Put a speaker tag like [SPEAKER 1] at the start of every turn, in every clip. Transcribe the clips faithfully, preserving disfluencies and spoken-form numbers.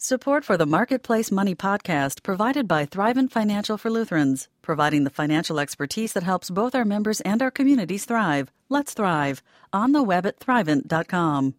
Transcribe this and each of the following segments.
[SPEAKER 1] Support for the Marketplace Money podcast provided by Thrivent Financial for Lutherans, providing the financial expertise that helps both our members and our communities thrive. Let's thrive. On the web at thrivent dot com.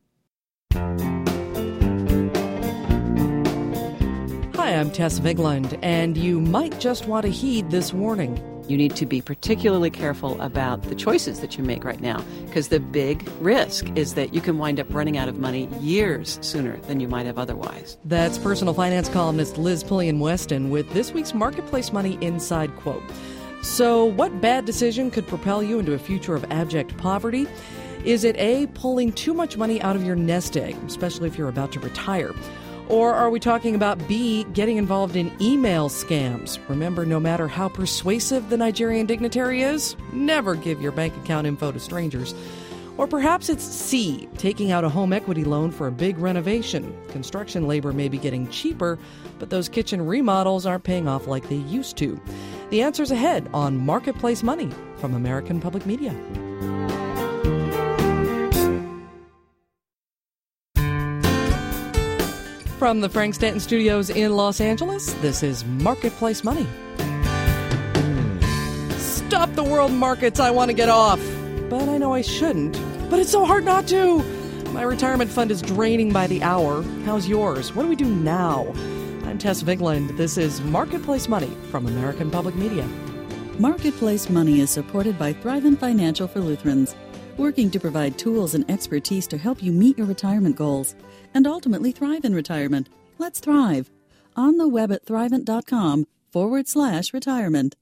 [SPEAKER 2] Hi, I'm Tess Vigland, and you might just want to heed this warning.
[SPEAKER 3] You need to be particularly careful about the choices that you make right now, because the big risk is that you can wind up running out of money years sooner than you might have otherwise.
[SPEAKER 2] That's personal finance columnist Liz Pulliam-Weston with this week's Marketplace Money Inside Quote. So what bad decision could propel you into a future of abject poverty? Is it A, pulling too much money out of your nest egg, especially if you're about to retire? Or are we talking about B, getting involved in email scams? Remember, no matter how persuasive the Nigerian dignitary is, never give your bank account info to strangers. Or perhaps it's C, taking out a home equity loan for a big renovation. Construction labor may be getting cheaper, but those kitchen remodels aren't paying off like they used to. The answer's ahead on Marketplace Money from American Public Media. From the Frank Stanton Studios in Los Angeles, this is Marketplace Money. Stop the world markets, I want to get off. But I know I shouldn't. But it's so hard not to. My retirement fund is draining by the hour. How's yours? What do we do now? I'm Tess Vigland. This is Marketplace Money from American Public Media.
[SPEAKER 1] Marketplace Money is supported by Thrivent Financial for Lutherans, working to provide tools and expertise to help you meet your retirement goals and ultimately thrive in retirement. Let's thrive. On the web at thrivent dot com forward slash retirement.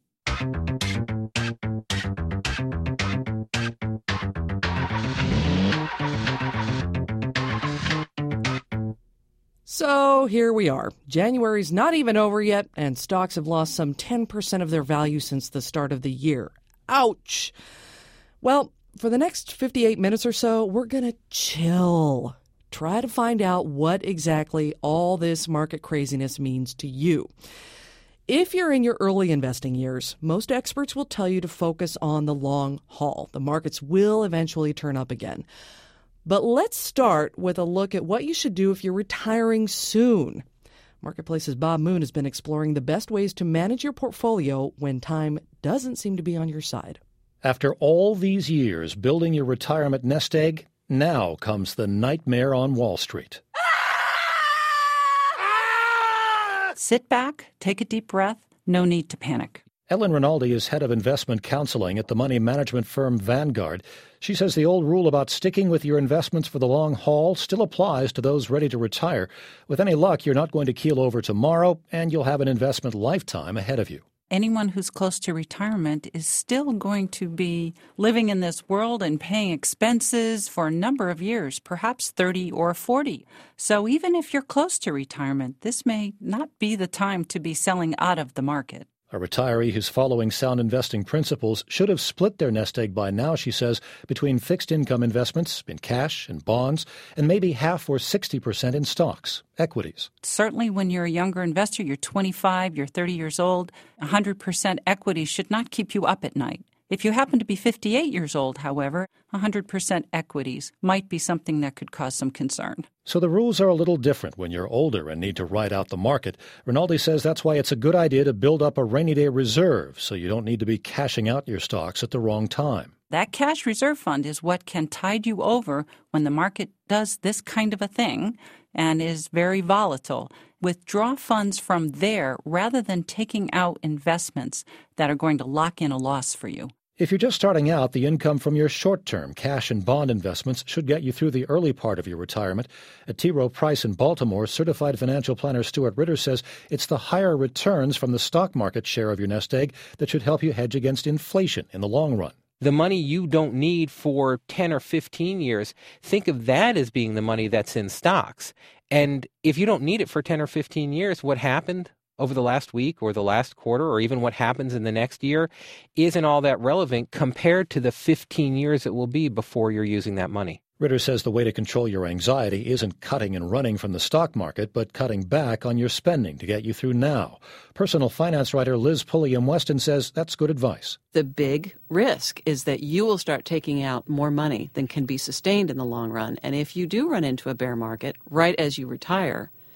[SPEAKER 2] So here we are. January's not even over yet, and stocks have lost some ten percent of their value since the start of the year. Ouch! Well, for the next fifty-eight minutes or so, we're going to chill. Try to find out what exactly all this market craziness means to you. If you're in your early investing years, most experts will tell you to focus on the long haul. The markets will eventually turn up again. But let's start with a look at what you should do if you're retiring soon. Marketplace's Bob Moon has been exploring the best ways to manage your portfolio when time doesn't seem to be on your side.
[SPEAKER 4] After all these years building your retirement nest egg, now comes the nightmare on Wall Street.
[SPEAKER 5] Sit back, take a deep breath. No need to panic.
[SPEAKER 4] Ellen Rinaldi is head of investment counseling at the money management firm Vanguard. She says the old rule about sticking with your investments for the long haul still applies to those ready to retire. With any luck, you're not going to keel over tomorrow, and you'll have an investment lifetime ahead of you.
[SPEAKER 5] Anyone who's close to retirement is still going to be living in this world and paying expenses for a number of years, perhaps thirty or forty. So even if you're close to retirement, this may not be the time to be selling out of the market.
[SPEAKER 4] A retiree who's following sound investing principles should have split their nest egg by now, she says, between fixed income investments in cash and bonds and maybe half or sixty percent in stocks, equities. Certainly
[SPEAKER 5] when you're a younger investor, you're twenty-five, you're thirty years old, one hundred percent equity should not keep you up at night. If you happen to be fifty-eight years old, however, one hundred percent equities might be something that could cause some concern.
[SPEAKER 4] So the rules are a little different when you're older and need to ride out the market. Rinaldi says that's why it's a good idea to build up a rainy day reserve so you don't need to be cashing out your stocks at the wrong time.
[SPEAKER 5] That cash reserve fund is what can tide you over when the market does this kind of a thing and is very volatile. Withdraw funds from there rather than taking out investments that are going to lock in a loss for you.
[SPEAKER 4] If you're just starting out, the income from your short-term cash and bond investments should get you through the early part of your retirement. At T. Rowe Price in Baltimore, certified financial planner Stuart Ritter says it's the higher returns from the stock market share of your nest egg that should help you hedge against inflation in the long run.
[SPEAKER 6] The money you don't need for ten or fifteen years, think of that as being the money that's in stocks. And if you don't need it for ten or fifteen years, what happened over the last week or the last quarter or even what happens in the next year isn't all that relevant compared to the fifteen years it will be before you're using that money.
[SPEAKER 4] Ritter says the way to control your anxiety isn't cutting and running from the stock market, but cutting back on your spending to get you through now. Personal finance writer Liz Pulliam-Weston says that's good advice.
[SPEAKER 3] The big risk is that you will start taking out more money than can be sustained in the long run. And if you do run into a bear market right as you retire,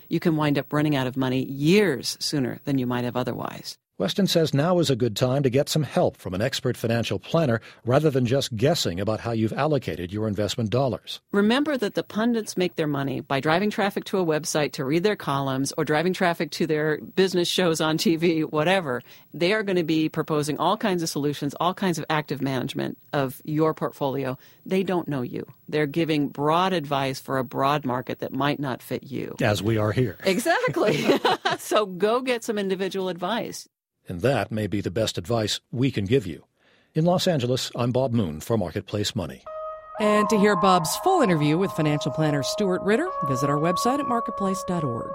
[SPEAKER 3] you can wind up running out of money years sooner than you might have otherwise.
[SPEAKER 4] Weston says now is a good time to get some help from an expert financial planner rather than just guessing about how you've allocated your investment dollars.
[SPEAKER 3] Remember that the pundits make their money by driving traffic to a website to read their columns or driving traffic to their business shows on T V, whatever. They are going to be proposing all kinds of solutions, all kinds of active management of your portfolio. They don't know you. They're giving broad advice for a broad market that might not fit you.
[SPEAKER 4] As we are here.
[SPEAKER 3] Exactly. So go get some individual advice.
[SPEAKER 4] And that may be the best advice we can give you. In Los Angeles, I'm Bob Moon for Marketplace Money.
[SPEAKER 2] And to hear Bob's full interview with financial planner Stuart Ritter, visit our website at marketplace dot org.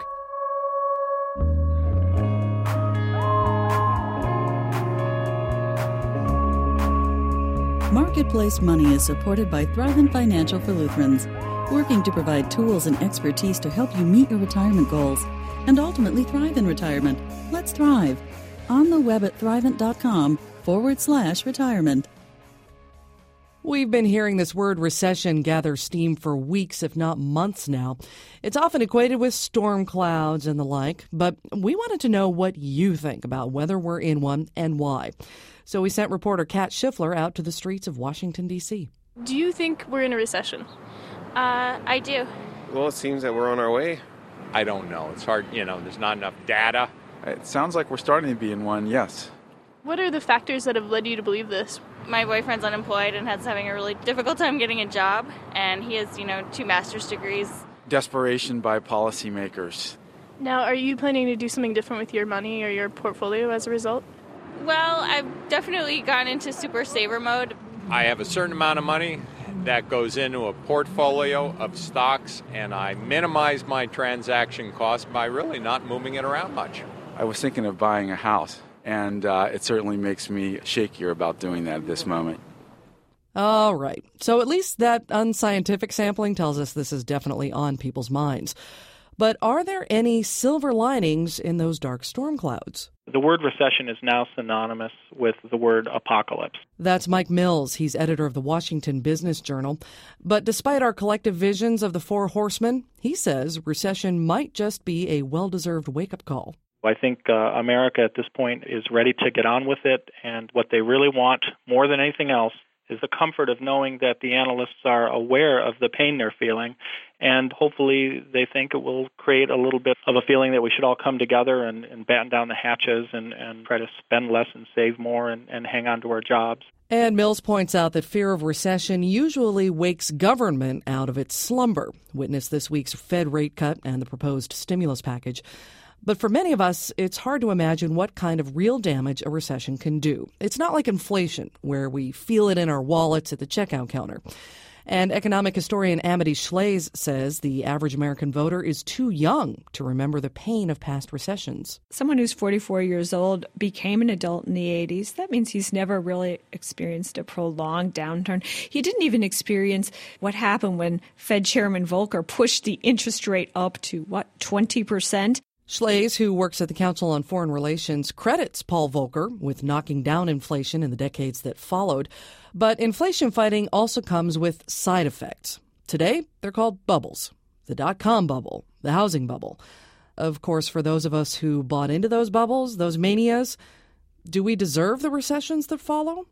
[SPEAKER 1] Marketplace Money is supported by Thrivent Financial for Lutherans, working to provide tools and expertise to help you meet your retirement goals and ultimately thrive in retirement. Let's thrive. On the web at thrivent.com forward slash retirement.
[SPEAKER 2] We've been hearing this word recession gather steam for weeks, if not months now. It's often equated with storm clouds and the like, but we wanted to know what you think about whether we're in one and why. So we sent reporter Kat Schiffler out to the streets of Washington, D C.
[SPEAKER 7] Do you think we're in a recession?
[SPEAKER 8] Uh, I do.
[SPEAKER 9] Well, it seems that we're on our way.
[SPEAKER 10] I don't know. It's hard, you know, there's not enough data.
[SPEAKER 11] It sounds like we're starting to be in one, yes.
[SPEAKER 7] What are the factors that have led you to believe this?
[SPEAKER 8] My boyfriend's unemployed and is having a really difficult time getting a job, and he has, you know, two master's degrees.
[SPEAKER 11] Desperation by policymakers.
[SPEAKER 7] Now, are you planning to do something different with your money or your portfolio as a result?
[SPEAKER 8] Well, I've definitely gone into super saver mode.
[SPEAKER 10] I have a certain amount of money that goes into a portfolio of stocks, and I minimize my transaction costs by really not moving it around much.
[SPEAKER 11] I was thinking of buying a house, and uh, it certainly makes me shakier about doing that at this moment.
[SPEAKER 2] All right. So at least that unscientific sampling tells us this is definitely on people's minds. But are there any silver linings in those dark storm clouds?
[SPEAKER 12] The word recession is now synonymous with the word apocalypse.
[SPEAKER 2] That's Mike Mills. He's editor of the Washington Business Journal. But despite our collective visions of the four horsemen, he says recession might just be a well-deserved wake-up call.
[SPEAKER 12] I think uh, America at this point is ready to get on with it, and what they really want more than anything else is the comfort of knowing that the analysts are aware of the pain they're feeling, and hopefully they think it will create a little bit of a feeling that we should all come together and, and batten down the hatches and, and try to spend less and save more and, and hang on to our jobs.
[SPEAKER 2] And Mills points out that fear of recession usually wakes government out of its slumber. Witness this week's Fed rate cut and the proposed stimulus package. But for many of us, it's hard to imagine what kind of real damage a recession can do. It's not like inflation, where we feel it in our wallets at the checkout counter. And economic historian Amity Shlaes says the average American voter is too young to remember the pain of past recessions.
[SPEAKER 13] Someone who's forty-four years old became an adult in the eighties. That means he's never really experienced a prolonged downturn. He didn't even experience what happened when Fed Chairman Volcker pushed the interest rate up to, what, twenty percent?
[SPEAKER 2] Shlaes, who works at the Council on Foreign Relations, credits Paul Volcker with knocking down inflation in the decades that followed. But inflation fighting also comes with side effects. Today, they're called bubbles. The dot-com bubble, the housing bubble. Of course, for those of us who bought into those bubbles, those manias, do we deserve the recessions that follow?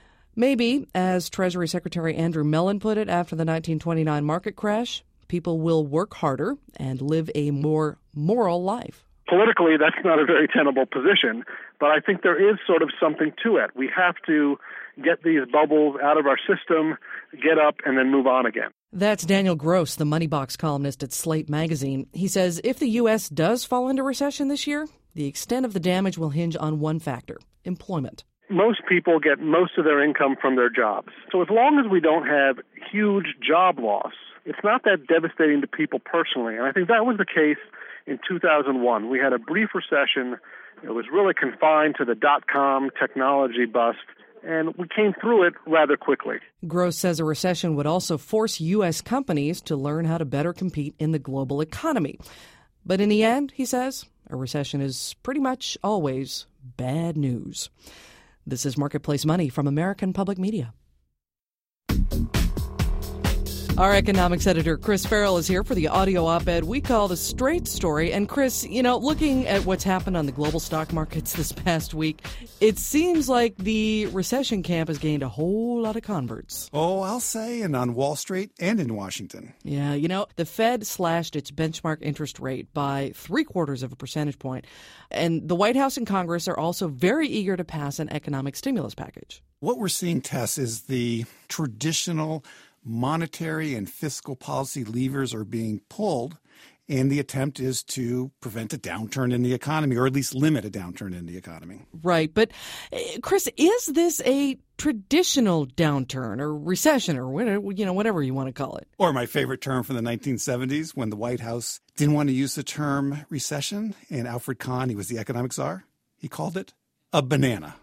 [SPEAKER 2] Maybe, as Treasury Secretary Andrew Mellon put it after the nineteen twenty-nine market crash, people will work harder and live a more moral life.
[SPEAKER 14] Politically, that's not a very tenable position, but I think there is sort of something to it. We have to get these bubbles out of our system, get up, and then move on again.
[SPEAKER 2] That's Daniel Gross, the Money Box columnist at Slate magazine. He says if the U S does fall into recession this year, the extent of the damage will hinge on one factor: employment.
[SPEAKER 14] Most people get most of their income from their jobs. So as long as we don't have huge job loss, it's not that devastating to people personally. And I think that was the case in two thousand one. We had a brief recession. It was really confined to the dot-com technology bust, and we came through it rather quickly.
[SPEAKER 2] Gross says a recession would also force U S companies to learn how to better compete in the global economy. But in the end, he says, a recession is pretty much always bad news. This is Marketplace Money from American Public Media. Our economics editor, Chris Farrell, is here for the audio op-ed we call The Straight Story. And Chris, you know, looking at what's happened on the global stock markets this past week, it seems like the recession camp has gained a whole lot of converts.
[SPEAKER 15] Oh, I'll say, and on Wall Street and in Washington.
[SPEAKER 2] Yeah, you know, the Fed slashed its benchmark interest rate by three quarters of a percentage point. And the White House and Congress are also very eager to pass an economic stimulus package.
[SPEAKER 15] What we're seeing, Tess, is the traditional monetary and fiscal policy levers are being pulled, and the attempt is to prevent a downturn in the economy, or at least limit a downturn in the economy.
[SPEAKER 2] Right. But, Chris, is this a traditional downturn or recession or whatever, you know, whatever you want to call it?
[SPEAKER 15] Or my favorite term from the nineteen seventies, when the White House didn't want to use the term recession, and Alfred Kahn, he was the economic czar, he called it a banana.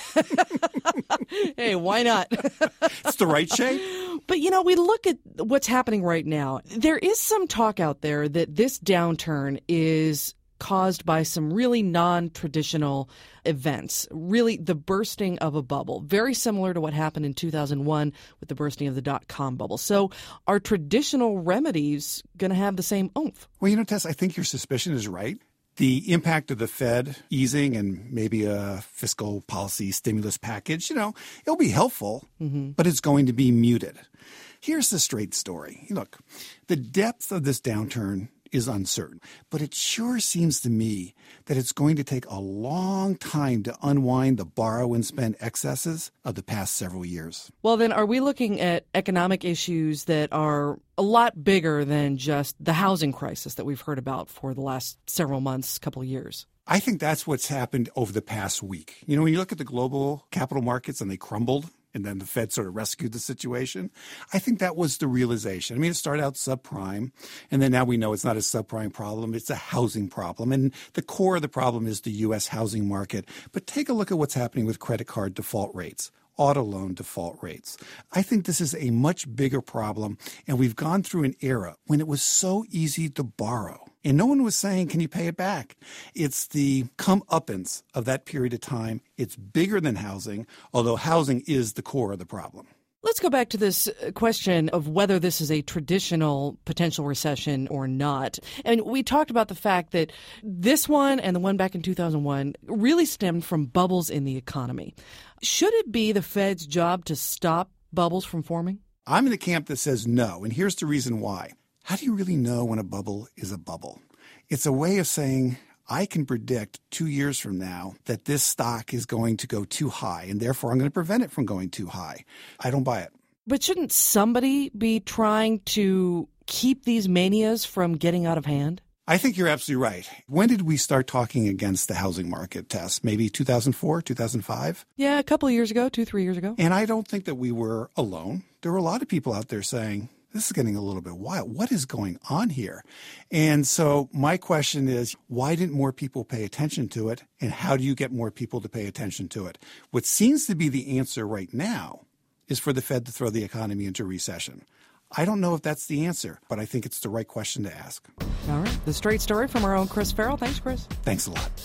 [SPEAKER 2] Hey, why not?
[SPEAKER 15] It's the right shape.
[SPEAKER 2] But, you know, we look at what's happening right now. There is some talk out there that this downturn is caused by some really non-traditional events, really the bursting of a bubble, very similar to what happened in two thousand one with the bursting of the dot-com bubble. So are traditional remedies going to have the same oomph?
[SPEAKER 15] Well, you know, Tess, I think your suspicion is right. The impact of the Fed easing and maybe a fiscal policy stimulus package, you know, it'll be helpful, mm-hmm. but it's going to be muted. Here's the straight story. Look, the depth of this downturn is uncertain, but it sure seems to me that it's going to take a long time to unwind the borrow and spend excesses of the past several years.
[SPEAKER 2] Well, then are we looking at economic issues that are a lot bigger than just the housing crisis that we've heard about for the last several months, couple of years?
[SPEAKER 15] I think that's what's happened over the past week. You know, when you look at the global capital markets and they crumbled, and then the Fed sort of rescued the situation, I think that was the realization. I mean, it started out subprime, and then now we know it's not a subprime problem. It's a housing problem. And the core of the problem is the U S housing market. But take a look at what's happening with credit card default rates, auto loan default rates. I think this is a much bigger problem, and we've gone through an era when it was so easy to borrow. And no one was saying, can you pay it back? It's the comeuppance of that period of time. It's bigger than housing, although housing is the core of the problem.
[SPEAKER 2] Let's go back to this question of whether this is a traditional potential recession or not. And we talked about the fact that this one and the one back in two thousand one really stemmed from bubbles in the economy. Should it be the Fed's job to stop bubbles from forming?
[SPEAKER 15] I'm in the camp that says no, and here's the reason why. How do you really know when a bubble is a bubble? It's a way of saying, I can predict two years from now that this stock is going to go too high, and therefore I'm going to prevent it from going too high. I don't buy it.
[SPEAKER 2] But shouldn't somebody be trying to keep these manias from getting out of hand?
[SPEAKER 15] I think you're absolutely right. When did we start talking against the housing market, Tess? Maybe two thousand four, two thousand five?
[SPEAKER 2] Yeah, a couple of years ago, two, three years ago.
[SPEAKER 15] And I don't think that we were alone. There were a lot of people out there saying, this is getting a little bit wild. What is going on here? And so my question is, why didn't more people pay attention to it? And how do you get more people to pay attention to it? What seems to be the answer right now is for the Fed to throw the economy into recession. I don't know if that's the answer, but I think it's the right question to ask.
[SPEAKER 2] All right. The straight story from our own Chris Farrell. Thanks, Chris.
[SPEAKER 15] Thanks a lot.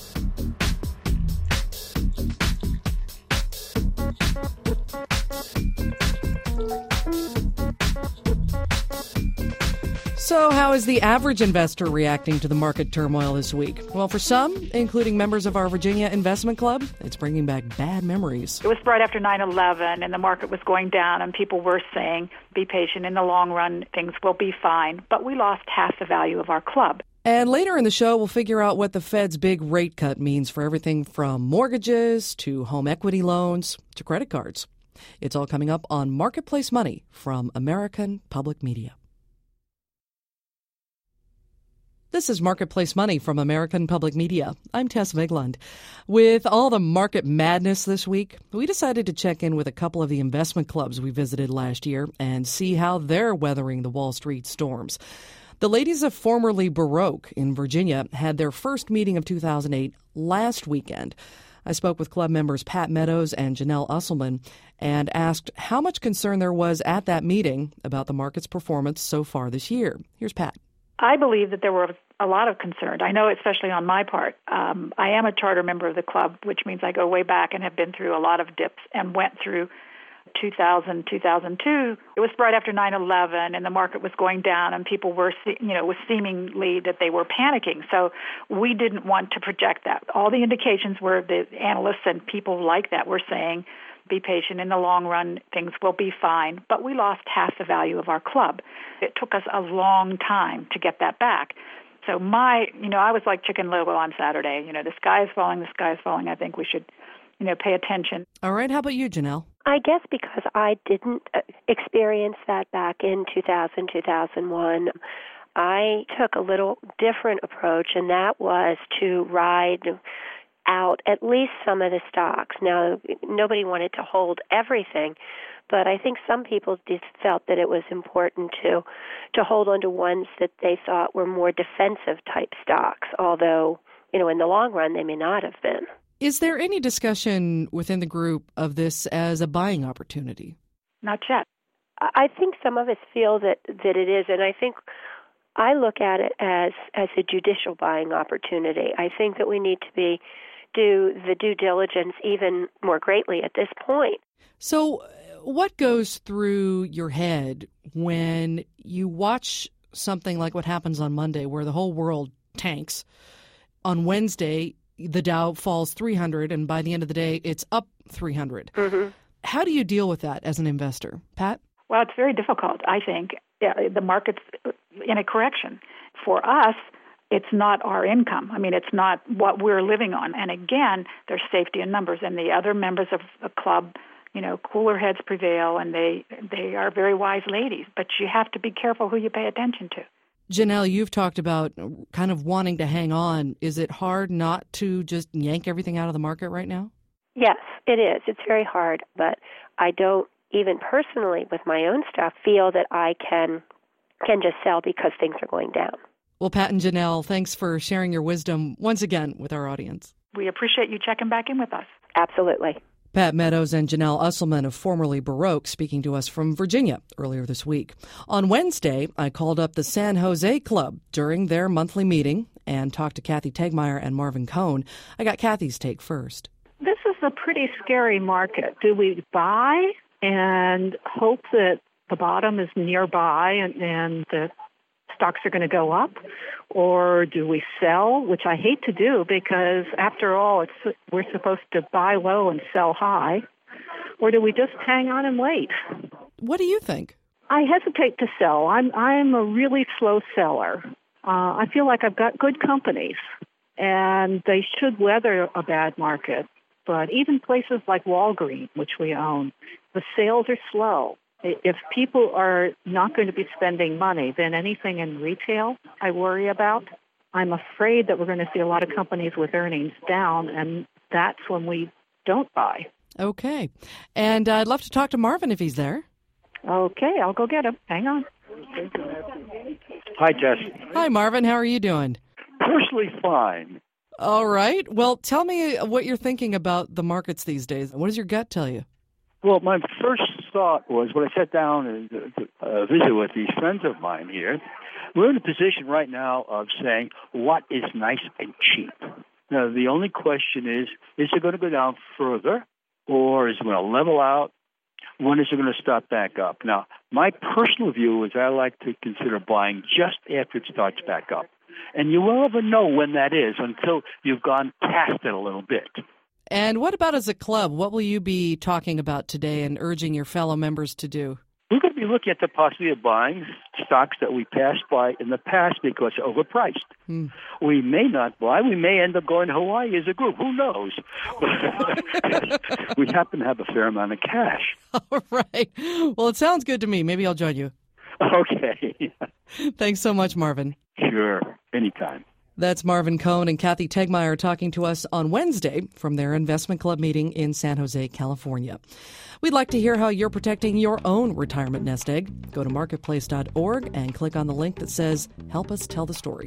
[SPEAKER 2] So how is the average investor reacting to the market turmoil this week? Well, for some, including members of our Virginia Investment Club, it's bringing back bad memories.
[SPEAKER 16] It was right after nine eleven, and the market was going down, and people were saying, be patient. In the long run, things will be fine. But we lost half the value of our club.
[SPEAKER 2] And later in the show, we'll figure out what the Fed's big rate cut means for everything from mortgages to home equity loans to credit cards. It's all coming up on Marketplace Money from American Public Media. This is Marketplace Money from American Public Media. I'm Tess Vigeland. With all the market madness this week, we decided to check in with a couple of the investment clubs we visited last year and see how they're weathering the Wall Street storms. The ladies of formerly Baroque in Virginia had their first meeting of two thousand eight last weekend. I spoke with club members Pat Meadows and Janelle Usselman and asked how much concern there was at that meeting about the market's performance so far this year. Here's Pat.
[SPEAKER 16] I believe that there were a lot of concern. I know, especially on my part. Um, I am a charter member of the club, which means I go way back and have been through a lot of dips and went through two thousand, two thousand two, it was right after nine eleven, and the market was going down, and people were, you know, was seemingly that they were panicking. So we didn't want to project that. All the indications were the analysts and people like that were saying, be patient. In the long run, things will be fine. But we lost half the value of our club. It took us a long time to get that back. So my, you know, I was like Chicken Little on Saturday. You know, the sky is falling, the sky is falling. I think we should, you know, pay attention.
[SPEAKER 2] All right. How about you, Janelle?
[SPEAKER 17] I guess because I didn't experience that back in two thousand, two thousand one, I took a little different approach, and that was to ride out at least some of the stocks. Now, nobody wanted to hold everything, but I think some people just felt that it was important to to hold on to ones that they thought were more defensive type stocks, although, you know, in the long run, they may not have been.
[SPEAKER 2] Is there any discussion within the group of this as a buying opportunity?
[SPEAKER 16] Not yet.
[SPEAKER 17] I think some of us feel that, that it is, and I think I look at it as, as a judicial buying opportunity. I think that we need to be do the due diligence even more greatly at this point.
[SPEAKER 2] So what goes through your head when you watch something like what happens on Monday, where the whole world tanks? On Wednesday, the Dow falls three hundred, and by the end of the day, it's up three hundred.
[SPEAKER 17] Mm-hmm.
[SPEAKER 2] How do you deal with that as an investor? Pat?
[SPEAKER 16] Well, it's very difficult, I think. Yeah, the market's in a correction. For us, it's not our income. I mean, it's not what we're living on. And again, there's safety in numbers. And the other members of the club, you know, cooler heads prevail, and they, they are very wise ladies. But you have to be careful who you pay attention to.
[SPEAKER 2] Janelle, you've talked about kind of wanting to hang on. Is it hard not to just yank everything out of the market right now?
[SPEAKER 17] Yes, it is. It's very hard. But I don't, even personally with my own stuff, feel that I can can just sell because things are going down.
[SPEAKER 2] Well, Pat and Janelle, thanks for sharing your wisdom once again with our audience.
[SPEAKER 16] We appreciate you checking back in with us.
[SPEAKER 17] Absolutely.
[SPEAKER 2] Pat Meadows and Janelle Usselman of formerly Baroque speaking to us from Virginia earlier this week. On Wednesday, I called up the San Jose Club during their monthly meeting and talked to Kathy Tegmeyer and Marvin Cohn. I got Kathy's take first.
[SPEAKER 18] This is a pretty scary market. Do we buy and hope that the bottom is nearby and, and the stocks are going to go up? Or do we sell, which I hate to do because, after all, it's we're supposed to buy low and sell high? Or do we just hang on and wait?
[SPEAKER 2] What do you think?
[SPEAKER 18] I hesitate to sell. I'm I'm a really slow seller. Uh, I feel like I've got good companies, and they should weather a bad market. But even places like Walgreens, which we own, the sales are slow. If people are not going to be spending money, then anything in retail I worry about. I'm afraid that we're going to see a lot of companies with earnings down, and that's when we don't buy.
[SPEAKER 2] Okay. And I'd love to talk to Marvin if he's there.
[SPEAKER 18] Okay, I'll go get him. Hang on.
[SPEAKER 19] Hi, Jess.
[SPEAKER 2] Hi, Marvin. How are you doing?
[SPEAKER 19] Personally fine.
[SPEAKER 2] All right. Well, tell me what you're thinking about the markets these days. What does your gut tell you?
[SPEAKER 19] Well, my first thought was when I sat down and uh, visit with these friends of mine here, we're in a position right now of saying what is nice and cheap. Now, the only question is, is it going to go down further, or is it going to level out? When is it going to start back up? Now, my personal view is I like to consider buying just after it starts back up. And you will never know when that is until you've gone past it a little bit.
[SPEAKER 2] And what about as a club? What will you be talking about today and urging your fellow members to do?
[SPEAKER 19] We're going to be looking at the possibility of buying stocks that we passed by in the past because they're overpriced. Hmm. We may not buy. We may end up going to Hawaii as a group. Who knows? We happen to have a fair amount of cash.
[SPEAKER 2] All right. Well, it sounds good to me. Maybe I'll join you.
[SPEAKER 19] Okay.
[SPEAKER 2] Thanks so much, Marvin.
[SPEAKER 19] Sure. Anytime.
[SPEAKER 2] That's Marvin Cohn and Kathy Tegmeyer talking to us on Wednesday from their investment club meeting in San Jose, California. We'd like to hear how you're protecting your own retirement nest egg. Go to marketplace dot org and click on the link that says, Help Us Tell the Story.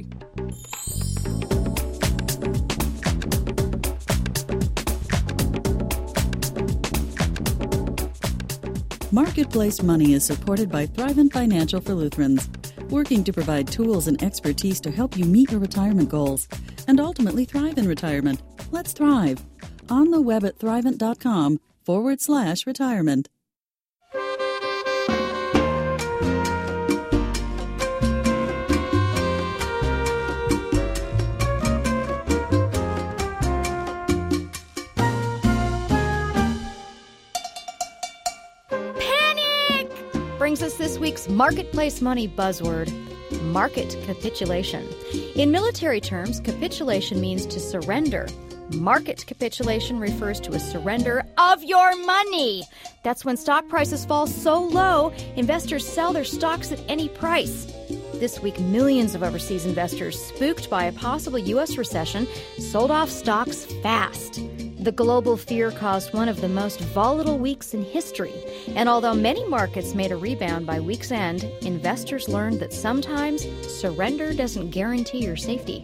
[SPEAKER 1] Marketplace Money is supported by Thrivent Financial for Lutherans, working to provide tools and expertise to help you meet your retirement goals and ultimately thrive in retirement. Let's thrive. On the web at thrivent dot com forward slash retirement.
[SPEAKER 20] brings us this week's Marketplace Money buzzword, market capitulation. In military terms, capitulation means to surrender. Market capitulation refers to a surrender of your money. That's when stock prices fall so low, investors sell their stocks at any price. This week, millions of overseas investors, spooked by a possible U S recession, sold off stocks fast. The global fear caused one of the most volatile weeks in history. And although many markets made a rebound by week's end, investors learned that sometimes surrender doesn't guarantee your safety.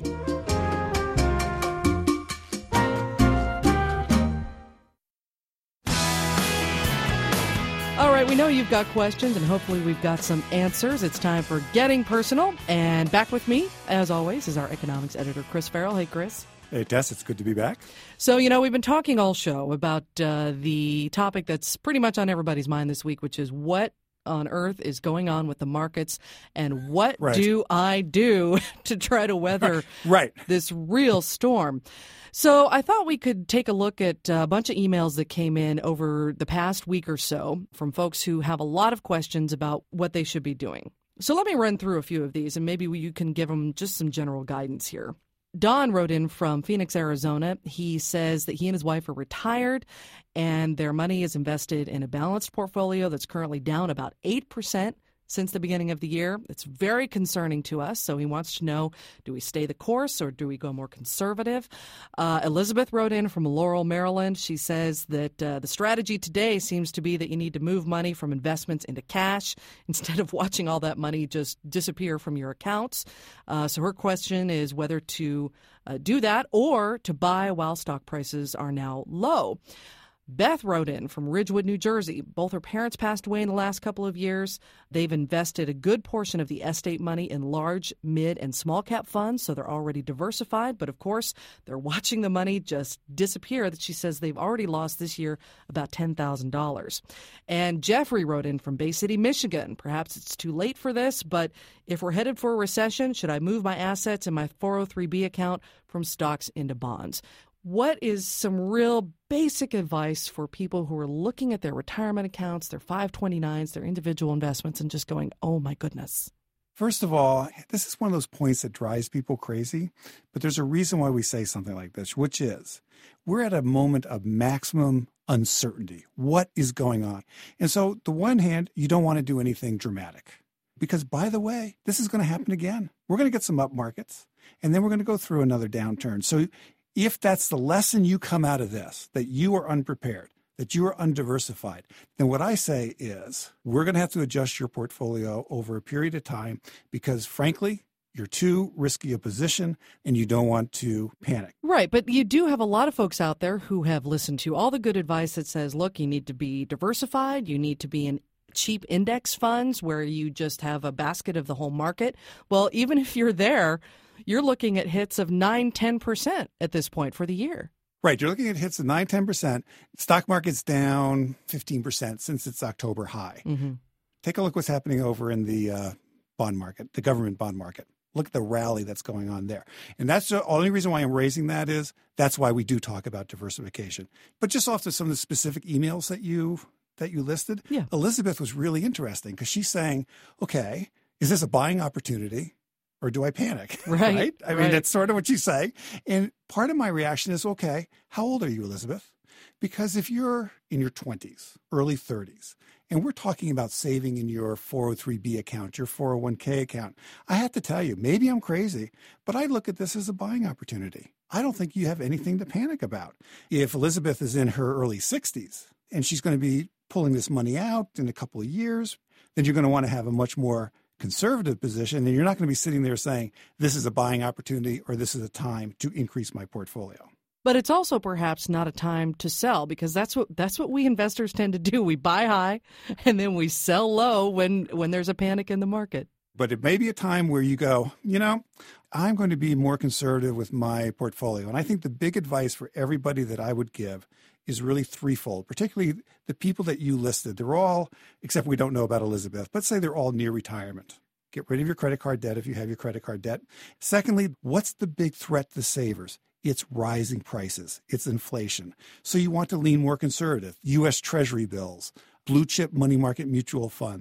[SPEAKER 2] All right, we know you've got questions, and hopefully we've got some answers. It's time for Getting Personal. And back with me, as always, is our economics editor, Chris Farrell. Hey, Chris.
[SPEAKER 15] Hey, Tess, it's good to be back.
[SPEAKER 2] So, you know, we've been talking all show about uh, the topic that's pretty much on everybody's mind this week, which is what on earth is going on with the markets, and what right. do I do to try to weather
[SPEAKER 15] right.
[SPEAKER 2] this real storm? So I thought we could take a look at a bunch of emails that came in over the past week or so from folks who have a lot of questions about what they should be doing. So let me run through a few of these, and maybe you can give them just some general guidance here. Don wrote in from Phoenix, Arizona. He says that he and his wife are retired, and their money is invested in a balanced portfolio that's currently down about eight percent since the beginning of the year. It's very concerning to us, so he wants to know, do we stay the course or do we go more conservative? Uh, Elizabeth wrote in from Laurel, Maryland. She says that uh, the strategy today seems to be that you need to move money from investments into cash instead of watching all that money just disappear from your accounts. Uh, so her question is whether to uh, do that or to buy while stock prices are now low. Beth wrote in from Ridgewood, New Jersey. Both her parents passed away in the last couple of years. They've invested a good portion of the estate money in large, mid, and small cap funds, so they're already diversified. But, of course, they're watching the money just disappear that she says they've already lost this year about ten thousand dollars. And Jeffrey wrote in from Bay City, Michigan. Perhaps it's too late for this, but if we're headed for a recession, should I move my assets in my four oh three b account from stocks into bonds? What is some real basic advice for people who are looking at their retirement accounts, their five twenty-nines, their individual investments, and just going, oh, my goodness?
[SPEAKER 15] First of all, this is one of those points that drives people crazy, but there's a reason why we say something like this, which is we're at a moment of maximum uncertainty. What is going on? And so, the one hand, you don't want to do anything dramatic because, by the way, this is going to happen again. We're going to get some up markets, and then we're going to go through another downturn. So, if that's the lesson you come out of this, that you are unprepared, that you are undiversified, then what I say is we're going to have to adjust your portfolio over a period of time because, frankly, you're too risky a position and you don't want to panic.
[SPEAKER 2] Right. But you do have a lot of folks out there who have listened to all the good advice that says, look, you need to be diversified. You need to be in cheap index funds where you just have a basket of the whole market. Well, even if you're there, you're looking at hits of nine, ten percent at this point for the year.
[SPEAKER 15] Right. You're looking at hits of nine, ten percent. Stock market's down fifteen percent since its October high.
[SPEAKER 2] Mm-hmm.
[SPEAKER 15] Take a look what's happening over in the uh, bond market, the government bond market. Look at the rally that's going on there. And that's the only reason why I'm raising that is that's why we do talk about diversification. But just off to some of the specific emails that you that you listed,
[SPEAKER 2] yeah.
[SPEAKER 15] Elizabeth was really interesting because she's saying, okay, is this a buying opportunity? Or do I panic?
[SPEAKER 2] Right.
[SPEAKER 15] right? I
[SPEAKER 2] right.
[SPEAKER 15] mean, that's sort of what she's saying. And part of my reaction is, okay, how old are you, Elizabeth? Because if you're in your twenties, early thirties, and we're talking about saving in your four oh three b account, your four oh one k account, I have to tell you, maybe I'm crazy, but I look at this as a buying opportunity. I don't think you have anything to panic about. If Elizabeth is in her early sixties and she's going to be pulling this money out in a couple of years, then you're going to want to have a much more conservative position, and you're not going to be sitting there saying, this is a buying opportunity or this is a time to increase my portfolio.
[SPEAKER 2] But it's also perhaps not a time to sell because that's what that's what we investors tend to do. We buy high and then we sell low when, when there's a panic in the market.
[SPEAKER 15] But it may be a time where you go, you know, I'm going to be more conservative with my portfolio. And I think the big advice for everybody that I would give is really threefold, particularly the people that you listed. They're all, except we don't know about Elizabeth, but say they're all near retirement. Get rid of your credit card debt if you have your credit card debt. Secondly, what's the big threat to savers? It's rising prices. It's inflation. So you want to lean more conservative. U S Treasury bills, blue chip money market mutual funds,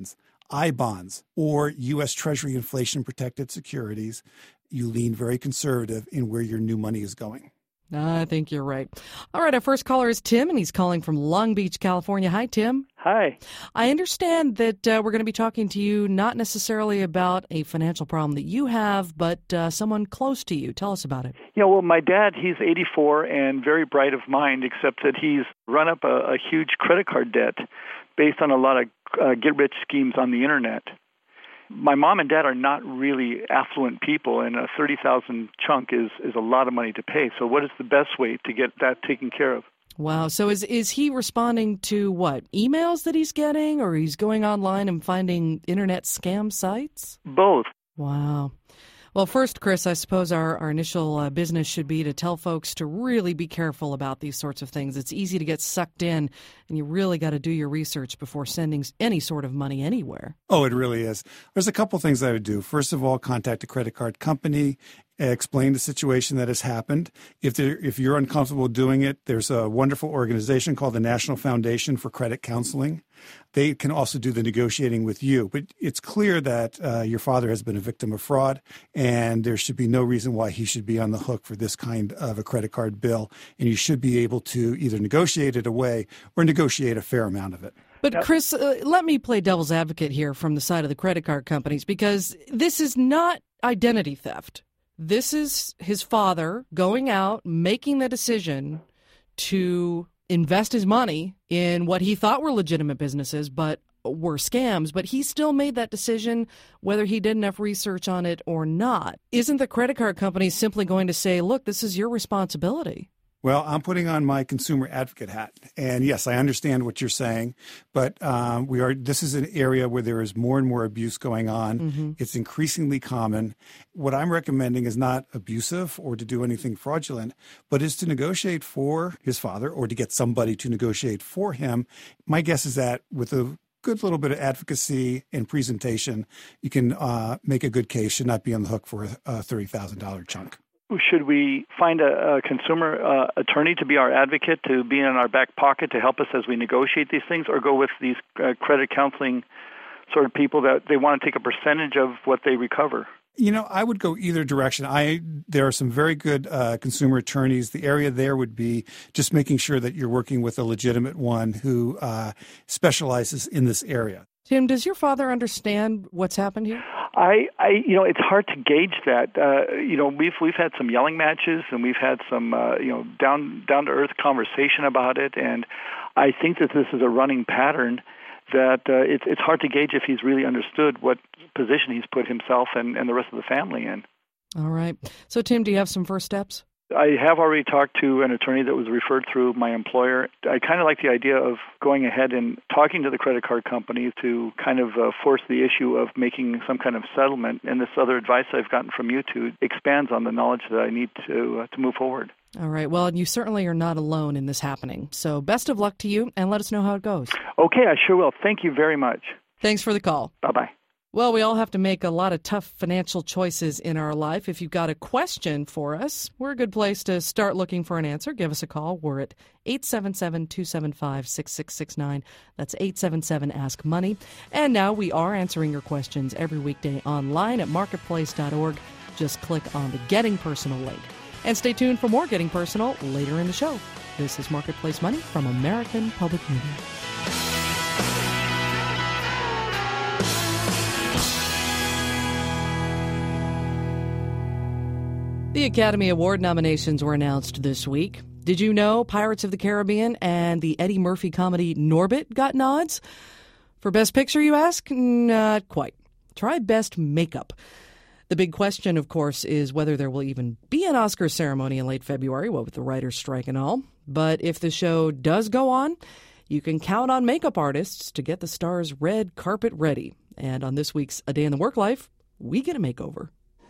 [SPEAKER 15] I bonds or U S Treasury inflation-protected securities, you lean very conservative in where your new money is going.
[SPEAKER 2] I think you're right. All right, our first caller is Tim, and he's calling from Long Beach, California. Hi, Tim.
[SPEAKER 21] Hi.
[SPEAKER 2] I understand that uh, we're going to be talking to you not necessarily about a financial problem that you have, but uh, someone close to you. Tell us about it.
[SPEAKER 21] Yeah, well, my dad, he's eighty-four and very bright of mind, except that he's run up a, a huge credit card debt based on a lot of uh, get-rich schemes on the Internet. My mom and dad are not really affluent people, and a thirty thousand dollars chunk is, is a lot of money to pay. So what is the best way to get that taken care of?
[SPEAKER 2] Wow. So is is he responding to what? Emails that he's getting, or he's going online and finding Internet scam sites?
[SPEAKER 21] Both.
[SPEAKER 2] Wow. Well, first, Chris, I suppose our, our initial uh, business should be to tell folks to really be careful about these sorts of things. It's easy to get sucked in, and you really got to do your research before sending any sort of money anywhere.
[SPEAKER 15] Oh, it really is. There's a couple things I would do. First of all, contact a credit card company, explain the situation that has happened. If there, if you're uncomfortable doing it, there's a wonderful organization called the National Foundation for Credit Counseling. They can also do the negotiating with you. But it's clear that uh, your father has been a victim of fraud, and there should be no reason why he should be on the hook for this kind of a credit card bill. And you should be able to either negotiate it away or negotiate a fair amount of it.
[SPEAKER 2] But, Chris, uh, let me play devil's advocate here from the side of the credit card companies, because this is not identity theft. This is his father going out, making the decision to invest his money in what he thought were legitimate businesses, but were scams. But he still made that decision whether he did enough research on it or not. Isn't the credit card company simply going to say, look, this is your responsibility?
[SPEAKER 15] Well, I'm putting on my consumer advocate hat. And yes, I understand what you're saying, but um, we are. This is an area where there is more and more abuse going on. Mm-hmm. It's increasingly common. What I'm recommending is not abusive or to do anything fraudulent, but is to negotiate for his father or to get somebody to negotiate for him. My guess is that with a good little bit of advocacy and presentation, you can uh, make a good case, should not be on the hook for a thirty thousand dollars chunk.
[SPEAKER 21] Should we find a, a consumer uh, attorney to be our advocate, to be in our back pocket to help us as we negotiate these things, or go with these uh, credit counseling sort of people that they want to take a percentage of what they recover?
[SPEAKER 15] You know, I would go either direction. I there are some very good uh, consumer attorneys. The area there would be just making sure that you're working with a legitimate one who uh, specializes in this area.
[SPEAKER 2] Tim, does your father understand what's happened here?
[SPEAKER 21] I, I, you know, it's hard to gauge that. Uh, you know, we've we've had some yelling matches, and we've had some, uh, you know, down down to earth conversation about it. And I think that this is a running pattern. That uh, it's it's hard to gauge if he's really understood what position he's put himself and, and the rest of the family in.
[SPEAKER 2] All right. So, Tim, do you have some first steps?
[SPEAKER 21] I have already talked to an attorney that was referred through my employer. I kind of like the idea of going ahead and talking to the credit card company to kind of uh, force the issue of making some kind of settlement. And this other advice I've gotten from you two expands on the knowledge that I need to uh, to move forward.
[SPEAKER 2] All right. Well, you certainly are not alone in this happening. So best of luck to you, and let us know how it goes.
[SPEAKER 21] Okay, I sure will. Thank you very much.
[SPEAKER 2] Thanks for the call.
[SPEAKER 21] Bye-bye.
[SPEAKER 2] Well, we all have to make a lot of tough financial choices in our life. If you've got a question for us, we're a good place to start looking for an answer. Give us a call. We're at eight seven seven, two seven five, six six six nine. That's eight seven seven, ask money. And now we are answering your questions every weekday online at marketplace dot org. Just click on the Getting Personal link. And stay tuned for more Getting Personal later in the show. This is Marketplace Money from American Public Media. The Academy Award nominations were announced this week. Did you know Pirates of the Caribbean and the Eddie Murphy comedy Norbit got nods? For Best Picture, you ask? Not quite. Try Best Makeup. The big question, of course, is whether there will even be an Oscar ceremony in late February, what with the writer's strike and all. But if the show does go on, you can count on makeup artists to get the stars' red carpet ready. And on this week's A Day in the Work Life, we get a makeover.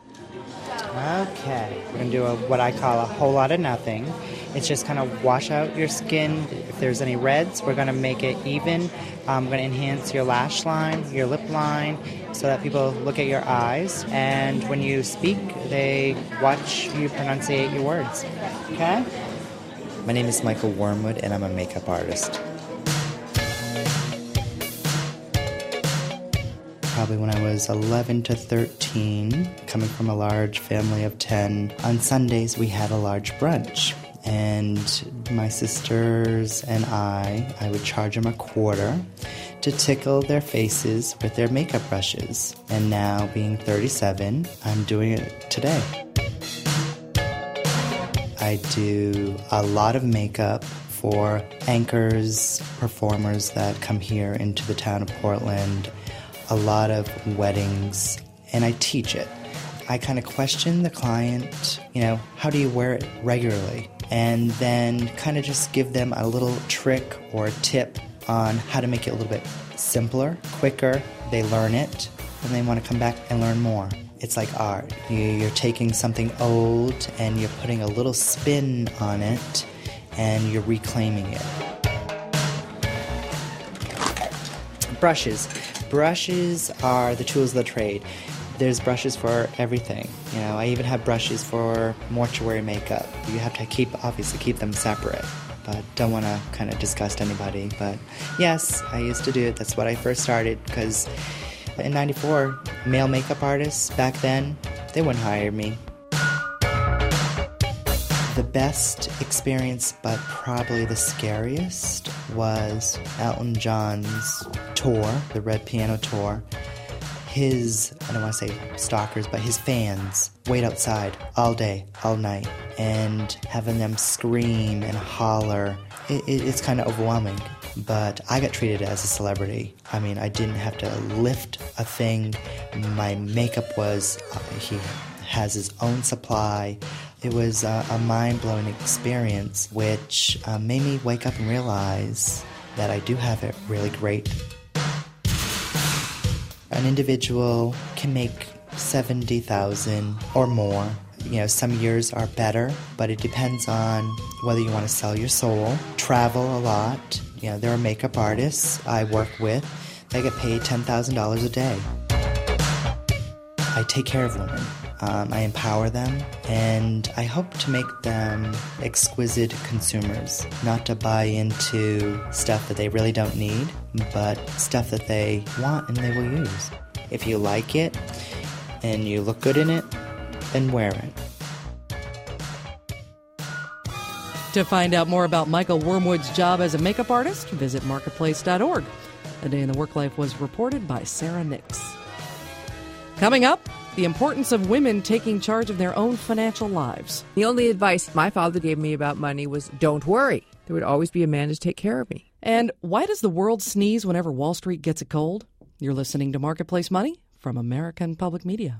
[SPEAKER 22] Okay, we're going to do a, what I call a whole lot of nothing. It's just kind of wash out your skin. If there's any reds, we're going to make it even. I'm going to enhance your lash line, your lip line, so that people look at your eyes. And when you speak, they watch you pronunciate your words. Okay?
[SPEAKER 23] My name is Michael Wormwood, and I'm a makeup artist.
[SPEAKER 22] probably when I was eleven to thirteen, coming from a large family of ten. On Sundays, we had a large brunch. And my sisters and I, I would charge them a quarter to tickle their faces with their makeup brushes. And now, being thirty-seven, I'm doing it today. I do a lot of makeup for anchors, performers that come here into the town of Portland, a lot of weddings, and I teach it. I kind of question the client, you know, how do you wear it regularly? And then kind of just give them a little trick or a tip on how to make it a little bit simpler, quicker. They learn it, and they want to come back and learn more. It's like art. You're taking something old, and you're putting a little spin on it, and you're reclaiming it. Brushes. Brushes are the tools of the trade. There's brushes for everything. You know, I even have brushes for mortuary makeup. You have to keep, obviously, keep them separate, but don't want to kind of disgust anybody. But yes, I used to do it. That's what I first started, because in ninety-four, male makeup artists back then, they wouldn't hire me. The best experience, but probably the scariest, was Elton John's tour, the Red Piano Tour. His, I don't want to say stalkers, but his fans wait outside all day, all night, and having them scream and holler, it, it, it's kind of overwhelming. But I got treated as a celebrity. I mean, I didn't have to lift a thing. My makeup was, uh, he has his own supply. It was uh, a mind-blowing experience, which uh, made me wake up and realize that I do have it really great. An individual can make seventy thousand dollars or more. You know, some years are better, but it depends on whether you want to sell your soul, travel a lot. You know, there are makeup artists I work with. They get paid ten thousand dollars a day. I take care of women. Um, I empower them, and I hope to make them exquisite consumers, not to buy into stuff that they really don't need, but stuff that they want and they will use. If you like it and you look good in it, then wear it.
[SPEAKER 2] To find out more about Michael Wormwood's job as a makeup artist, visit marketplace dot org. A Day in the Work Life was reported by Sarah Nix. Coming up, the importance of women taking charge of their own financial lives.
[SPEAKER 3] The only advice my father gave me about money was, don't worry. There would always be a man to take care of me.
[SPEAKER 2] And why does the world sneeze whenever Wall Street gets a cold? You're listening to Marketplace Money from American Public Media.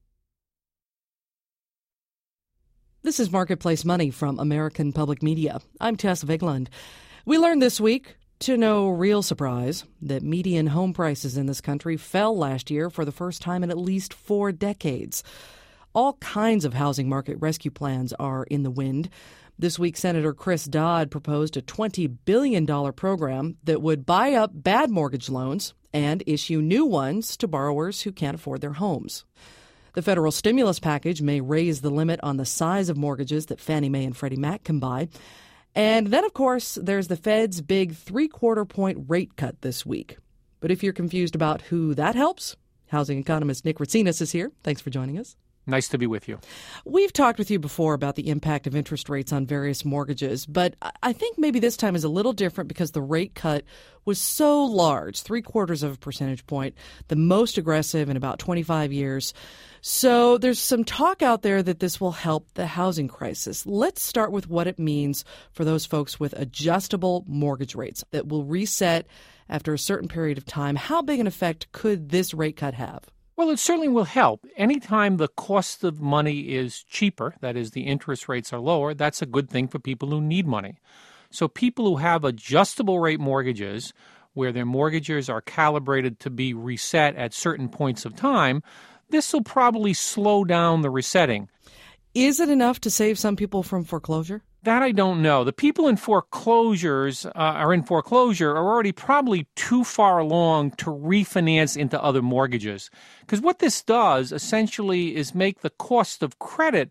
[SPEAKER 2] This is Marketplace Money from American Public Media. I'm Tess Vigland. We learned this week, to no real surprise, that median home prices in this country fell last year for the first time in at least four decades. All kinds of housing market rescue plans are in the wind. This week, Senator Chris Dodd proposed a twenty billion dollars program that would buy up bad mortgage loans and issue new ones to borrowers who can't afford their homes. The federal stimulus package may raise the limit on the size of mortgages that Fannie Mae and Freddie Mac can buy. And then, of course, there's the Fed's big three-quarter point rate cut this week. But if you're confused about who that helps, housing economist Nick Ratsinas is here. Thanks for joining us.
[SPEAKER 5] Nice to be with you.
[SPEAKER 2] We've talked with you before about the impact of interest rates on various mortgages, but I think maybe this time is a little different because the rate cut was so large, three quarters of a percentage point, the most aggressive in about twenty-five years. So there's some talk out there that this will help the housing crisis. Let's start with what it means for those folks with adjustable mortgage rates that will reset after a certain period of time. How big an effect could this rate cut have?
[SPEAKER 5] Well, it certainly will help. Anytime the cost of money is cheaper, that is, the interest rates are lower, that's a good thing for people who need money. So people who have adjustable rate mortgages, where their mortgages are calibrated to be reset at certain points of time, this will probably slow down the resetting.
[SPEAKER 2] Is it enough to save some people from foreclosure?
[SPEAKER 5] That I don't know. The people in foreclosures uh, are in foreclosure are already probably too far along to refinance into other mortgages. Because what this does essentially is make the cost of credit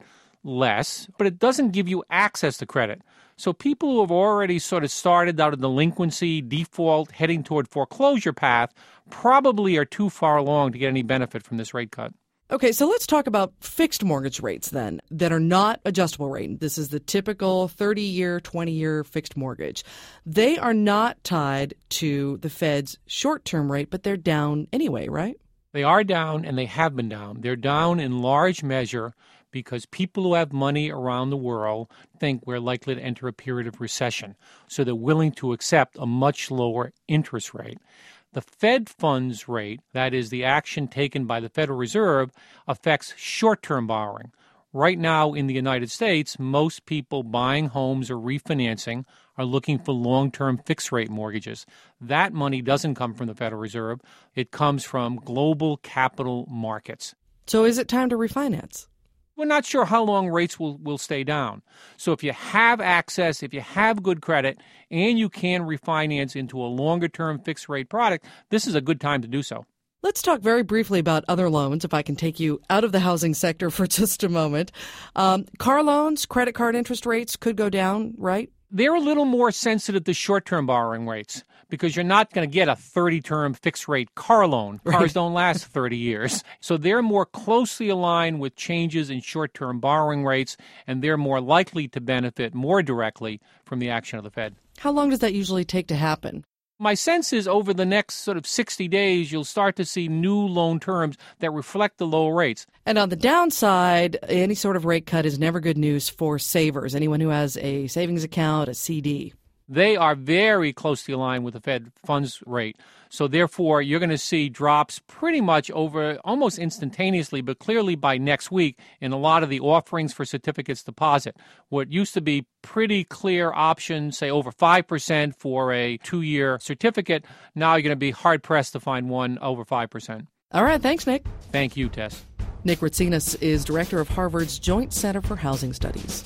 [SPEAKER 5] less, but it doesn't give you access to credit. So people who have already sort of started out of delinquency, default, heading toward foreclosure path probably are too far along to get any benefit from this rate cut.
[SPEAKER 2] Okay, so let's talk about fixed mortgage rates then that are not adjustable rate. This is the typical thirty-year, twenty-year fixed mortgage. They are not tied to the Fed's short-term rate, but they're down anyway, right?
[SPEAKER 5] They are down, and they have been down. They're down in large measure because people who have money around the world think we're likely to enter a period of recession. So they're willing to accept a much lower interest rate. The Fed funds rate, that is the action taken by the Federal Reserve, affects short-term borrowing. Right now in the United States, most people buying homes or refinancing are looking for long-term fixed-rate mortgages. That money doesn't come from the Federal Reserve. It comes from global capital markets.
[SPEAKER 2] So is it time to refinance?
[SPEAKER 5] We're not sure how long rates will, will stay down. So if you have access, if you have good credit, and you can refinance into a longer-term fixed-rate product, this is a good time to do so.
[SPEAKER 2] Let's talk very briefly about other loans, if I can take you out of the housing sector for just a moment. Um, car loans, credit card interest rates could go down, right?
[SPEAKER 5] They're a little more sensitive to short-term borrowing rates because you're not going to get a thirty-term fixed-rate car loan. Cars right. don't last thirty years. So they're more closely aligned with changes in short-term borrowing rates, and they're more likely to benefit more directly from the action of the Fed.
[SPEAKER 2] How long does that usually take to happen?
[SPEAKER 5] My sense is over the next sort of sixty days, you'll start to see new loan terms that reflect the low rates.
[SPEAKER 2] And on the downside, any sort of rate cut is never good news for savers, anyone who has a savings account, a C D.
[SPEAKER 5] They are very closely aligned with the Fed funds rate. So therefore, you're going to see drops pretty much over almost instantaneously, but clearly by next week in a lot of the offerings for certificates deposit. What used to be pretty clear options, say over five percent for a two-year certificate, now you're going to be hard-pressed to find one over five percent.
[SPEAKER 2] All right. Thanks, Nick.
[SPEAKER 5] Thank you, Tess.
[SPEAKER 2] Nick Ratsinas is director of Harvard's Joint Center for Housing Studies.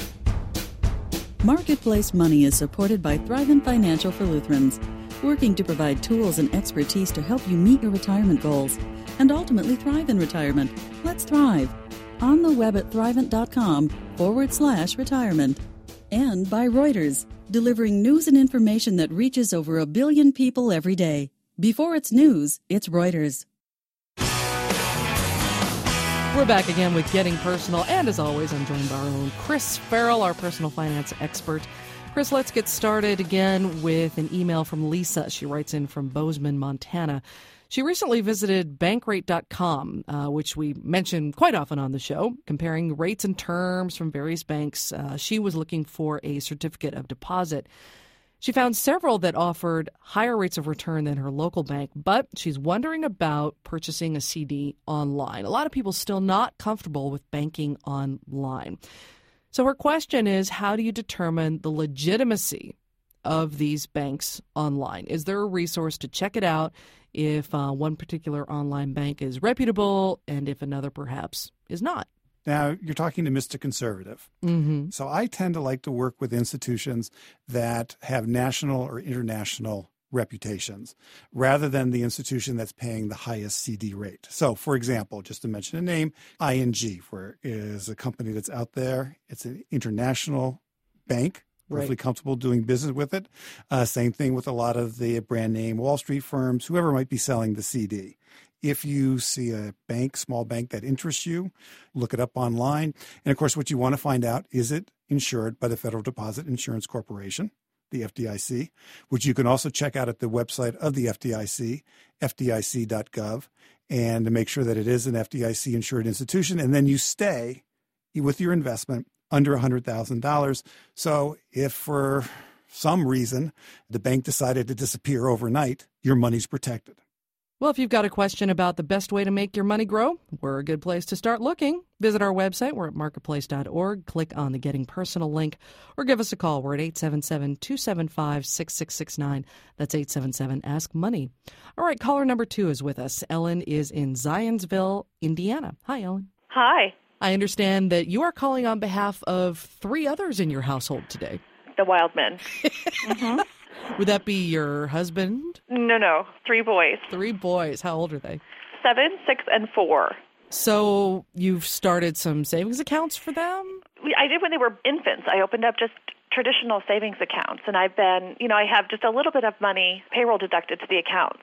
[SPEAKER 1] Marketplace Money is supported by Thrivent Financial for Lutherans, working to provide tools and expertise to help you meet your retirement goals and ultimately thrive in retirement. Let's thrive. On the web at thrivent.com forward slash retirement. And by Reuters, delivering news and information that reaches over a billion people every day. Before it's news, it's Reuters.
[SPEAKER 2] We're back again with Getting Personal, and as always, I'm joined by our own Chris Farrell, our personal finance expert. Chris, let's get started again with an email from Lisa. She writes in from Bozeman, Montana. She recently visited bankrate dot com, uh, which we mention quite often on the show, comparing rates and terms from various banks. Uh, she was looking for a certificate of deposit. She found several that offered higher rates of return than her local bank, but she's wondering about purchasing a C D online. A lot of people still not comfortable with banking online. So her question is, how do you determine the legitimacy of these banks online? Is there a resource to check it out if uh, one particular online bank is reputable and if another perhaps is not?
[SPEAKER 15] Now, you're talking to Mister Conservative.
[SPEAKER 2] Mm-hmm.
[SPEAKER 15] So I tend to like to work with institutions that have national or international reputations rather than the institution that's paying the highest C D rate. So, for example, just to mention a name, I N G for, is a company that's out there. It's an international bank. Perfectly
[SPEAKER 2] Right.
[SPEAKER 15] comfortable doing business with it. Uh, same thing with a lot of the brand name Wall Street firms, whoever might be selling the C D. If you see a bank, small bank that interests you, look it up online. And of course, what you want to find out, is it insured by the Federal Deposit Insurance Corporation, the F D I C, which you can also check out at the website of the F D I C, F D I C dot gov, and to make sure that it is an F D I C insured institution. And then you stay with your investment under one hundred thousand dollars. So if for some reason the bank decided to disappear overnight, your money's protected.
[SPEAKER 2] Well, if you've got a question about the best way to make your money grow, we're a good place to start looking. Visit our website. We're at marketplace dot org. Click on the Getting Personal link or give us a call. We're at eight seven seven, two seven five, six six six nine. That's eight seven seven, ask money. All right, caller number two is with us. Ellen is in Zionsville, Indiana. Hi, Ellen.
[SPEAKER 4] Hi.
[SPEAKER 2] I understand that you are calling on behalf of three others in your household today.
[SPEAKER 4] The wild men. mm-hmm.
[SPEAKER 2] Would that be your husband?
[SPEAKER 4] No, no. Three boys.
[SPEAKER 2] Three boys. How old are they?
[SPEAKER 4] Seven, six, and four.
[SPEAKER 2] So you've started some savings accounts for them?
[SPEAKER 4] We, I did when they were infants. I opened up just traditional savings accounts, and I've been, you know, I have just a little bit of money payroll deducted to the accounts,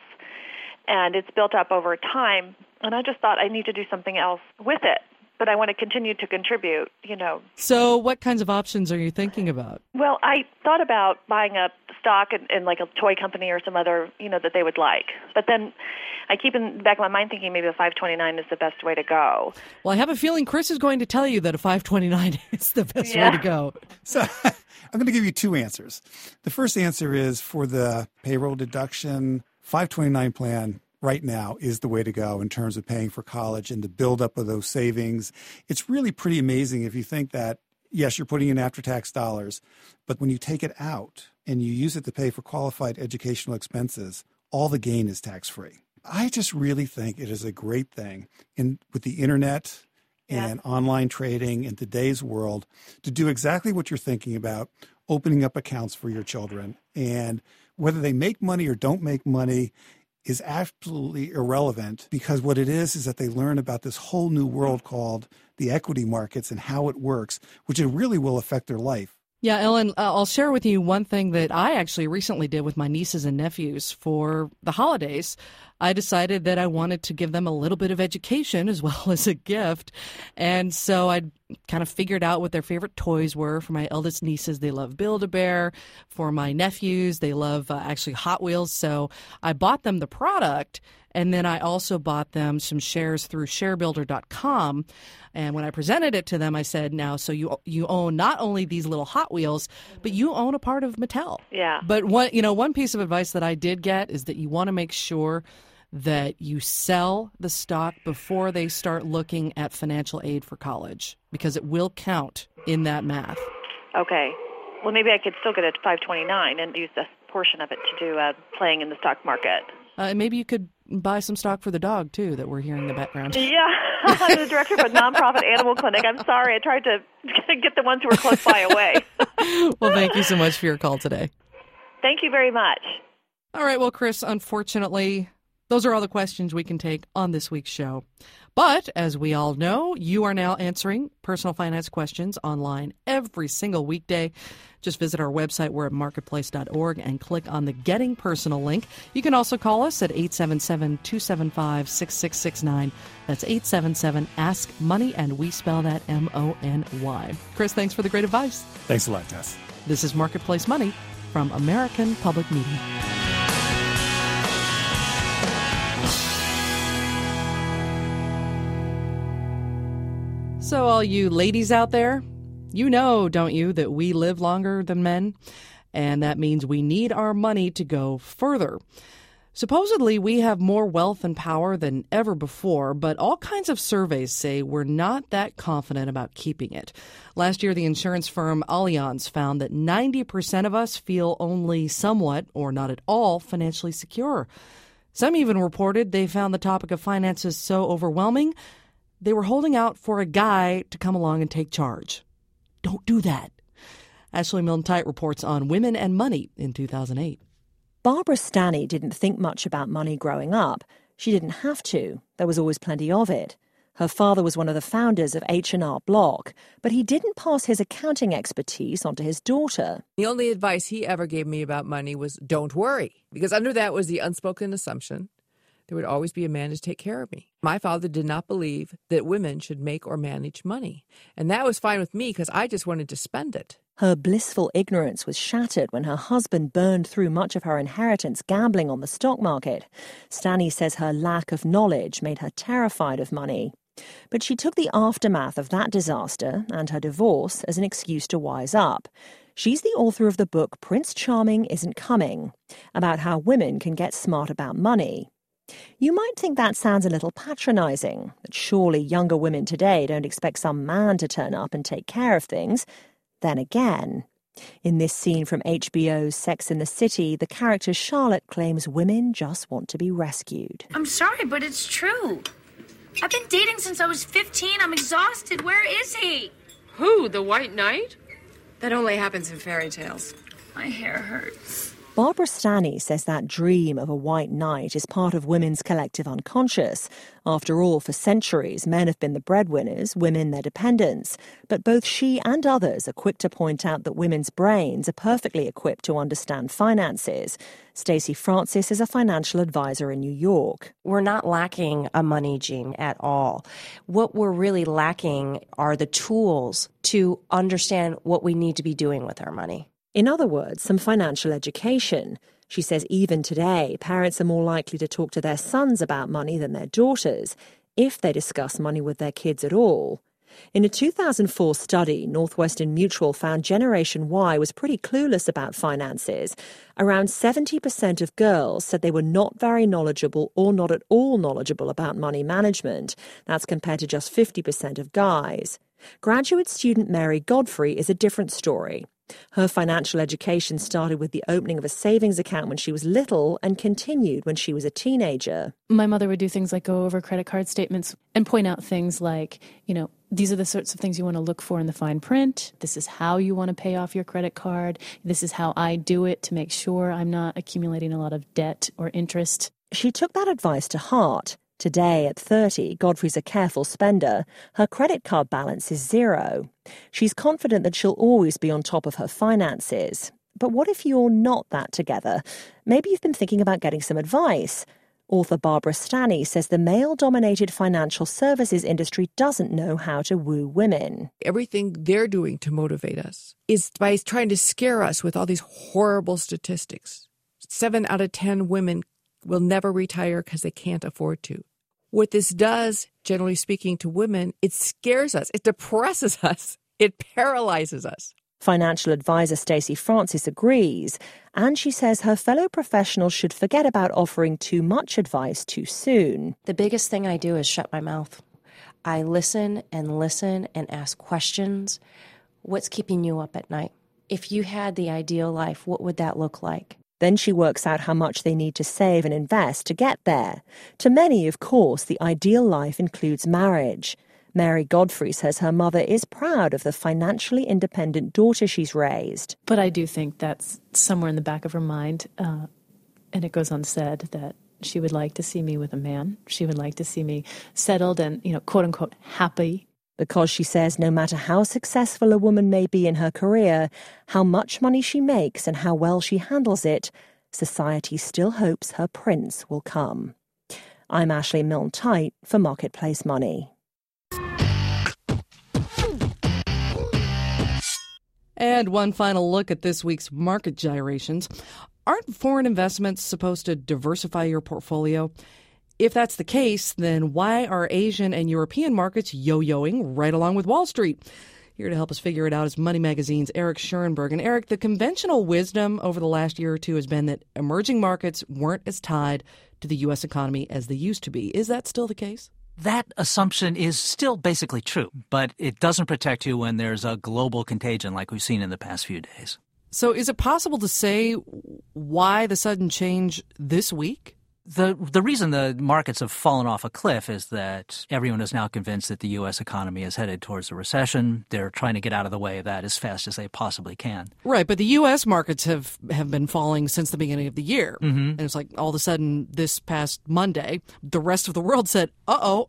[SPEAKER 4] and it's built up over time, and I just thought I need to do something else with it, but I want to continue to contribute, you know.
[SPEAKER 2] So what kinds of options are you thinking about?
[SPEAKER 4] Well, I thought about buying a stock in, in like a toy company or some other, you know, that they would like, but then I keep in the back of my mind thinking maybe a five twenty-nine is the best way to go.
[SPEAKER 2] Well, I have a feeling Chris is going to tell you that a five twenty-nine is the best
[SPEAKER 4] Yeah.
[SPEAKER 2] way to go.
[SPEAKER 15] So I'm going to give you two answers. The first answer is for the payroll deduction, five twenty-nine plan right now is the way to go in terms of paying for college and the buildup of those savings. It's really pretty amazing if you think that, yes, you're putting in after-tax dollars, but when you take it out and you use it to pay for qualified educational expenses, all the gain is tax-free. I just really think it is a great thing in with the internet and yeah. online trading in today's world to do exactly what you're thinking about, opening up accounts for your children. And whether they make money or don't make money is absolutely irrelevant, because what it is is that they learn about this whole new world called the equity markets and how it works, which it really will affect their life.
[SPEAKER 2] Yeah, Ellen, uh, I'll share with you one thing that I actually recently did with my nieces and nephews for the holidays. I decided that I wanted to give them a little bit of education as well as a gift. And so I kind of figured out what their favorite toys were. For my eldest nieces, they love Build-A-Bear. For my nephews, they love uh, actually Hot Wheels. So I bought them the product, and then I also bought them some shares through share builder dot com. And when I presented it to them, I said, now, so you you own not only these little Hot Wheels, but you own a part of Mattel.
[SPEAKER 4] Yeah.
[SPEAKER 2] But one, you know, one piece of advice that I did get is that you want to make sure that you sell the stock before they start looking at financial aid for college, because it will count in that math.
[SPEAKER 4] Okay. Well, maybe I could still get a five twenty-nine and use a portion of it to do uh, playing in the stock market.
[SPEAKER 2] Uh, maybe you could buy some stock for the dog, too, that we're hearing in the background.
[SPEAKER 4] Yeah. I'm the director of a nonprofit animal clinic. I'm sorry. I tried to get the ones who were close by away.
[SPEAKER 2] Well, thank you so much for your call today.
[SPEAKER 4] Thank you very much.
[SPEAKER 2] All right. Well, Chris, unfortunately, those are all the questions we can take on this week's show. But as we all know, you are now answering personal finance questions online every single weekday. Just visit our website. We're at marketplace dot org and click on the Getting Personal link. You can also call us at eight seven seven, two seven five, six six six nine. That's eight seven seven, ask money, and we spell that M O N Y. Chris, thanks for the great advice.
[SPEAKER 15] Thanks a lot, Tess.
[SPEAKER 2] This is Marketplace Money from American Public Media. So all you ladies out there, you know, don't you, that we live longer than men, and that means we need our money to go further. Supposedly, we have more wealth and power than ever before, but all kinds of surveys say we're not that confident about keeping it. Last year, the insurance firm Allianz found that ninety percent of us feel only somewhat or not at all financially secure. Some even reported they found the topic of finances so overwhelming they were holding out for a guy to come along and take charge. Don't do that. Ashley Milne-Tite reports on women and money in two thousand eight.
[SPEAKER 6] Barbara Stanny didn't think much about money growing up. She didn't have to. There was always plenty of it. Her father was one of the founders of H and R Block, but he didn't pass his accounting expertise onto his daughter.
[SPEAKER 3] The only advice he ever gave me about money was don't worry, because under that was the unspoken assumption there would always be a man to take care of me. My father did not believe that women should make or manage money. And that was fine with me because I just wanted to spend it.
[SPEAKER 6] Her blissful ignorance was shattered when her husband burned through much of her inheritance gambling on the stock market. Stanny says her lack of knowledge made her terrified of money. But she took the aftermath of that disaster and her divorce as an excuse to wise up. She's the author of the book Prince Charming Isn't Coming, about how women can get smart about money. You might think that sounds a little patronizing, that surely younger women today don't expect some man to turn up and take care of things. Then again, in this scene from H B O's Sex and the City, the character Charlotte claims women just want to be rescued.
[SPEAKER 7] I'm sorry, but it's true. I've been dating since I was fifteen. I'm exhausted. Where is he?
[SPEAKER 9] Who, the White Knight? That only happens in fairy tales.
[SPEAKER 7] My hair hurts.
[SPEAKER 6] Barbara Stanny says that dream of a white knight is part of women's collective unconscious. After all, for centuries, men have been the breadwinners, women their dependents. But both she and others are quick to point out that women's brains are perfectly equipped to understand finances. Stacey Francis is a financial advisor in New York.
[SPEAKER 8] We're not lacking a money gene at all. What we're really lacking are the tools to understand what we need to be doing with our money.
[SPEAKER 6] In other words, some financial education. She says even today, parents are more likely to talk to their sons about money than their daughters, if they discuss money with their kids at all. In a two thousand four study, Northwestern Mutual found Generation Y was pretty clueless about finances. Around seventy percent of girls said they were not very knowledgeable or not at all knowledgeable about money management. That's compared to just fifty percent of guys. Graduate student Mary Godfrey is a different story. Her financial education started with the opening of a savings account when she was little and continued when she was a teenager.
[SPEAKER 9] My mother would do things like go over credit card statements and point out things like, you know, these are the sorts of things you want to look for in the fine print. This is how you want to pay off your credit card. This is how I do it to make sure I'm not accumulating a lot of debt or interest.
[SPEAKER 6] She took that advice to heart. Today, at thirty, Godfrey's a careful spender. Her credit card balance is zero. She's confident that she'll always be on top of her finances. But what if you're not that together? Maybe you've been thinking about getting some advice. Author Barbara Stanny says the male-dominated financial services industry doesn't know how to woo women.
[SPEAKER 3] Everything they're doing to motivate us is by trying to scare us with all these horrible statistics. Seven out of ten women will never retire because they can't afford to. What this does, generally speaking, to women, it scares us, it depresses us, it paralyzes us.
[SPEAKER 6] Financial advisor Stacey Francis agrees, and she says her fellow professionals should forget about offering too much advice too soon.
[SPEAKER 8] The biggest thing I do is shut my mouth. I listen and listen and ask questions. What's keeping you up at night? If you had the ideal life, what would that look like?
[SPEAKER 6] Then she works out how much they need to save and invest to get there. To many, of course, the ideal life includes marriage. Mary Godfrey says her mother is proud of the financially independent daughter she's raised.
[SPEAKER 9] But I do think that's somewhere in the back of her mind, uh, and it goes unsaid, that she would like to see me with a man. She would like to see me settled and, you know, quote-unquote, happy.
[SPEAKER 6] Because she says no matter how successful a woman may be in her career, how much money she makes and how well she handles it, society still hopes her prince will come. I'm Ashley Milne-Tite for Marketplace Money.
[SPEAKER 2] And one final look at this week's market gyrations. Aren't foreign investments supposed to diversify your portfolio? If that's the case, then why are Asian and European markets yo-yoing right along with Wall Street? Here to help us figure it out is Money Magazine's Eric Schoenberg. And Eric, the conventional wisdom over the last year or two has been that emerging markets weren't as tied to the U S economy as they used to be. Is that still the case?
[SPEAKER 10] That assumption is still basically true, but it doesn't protect you when there's a global contagion like we've seen in the past few days.
[SPEAKER 2] So is it possible to say why the sudden change this week?
[SPEAKER 10] The the reason the markets have fallen off a cliff is that everyone is now convinced that the U S economy is headed towards a recession. They're trying to get out of the way of that as fast as they possibly can.
[SPEAKER 2] Right, but the U S markets have, have been falling since the beginning of the year.
[SPEAKER 10] Mm-hmm.
[SPEAKER 2] And it's like all of a sudden this past Monday, the rest of the world said, uh-oh.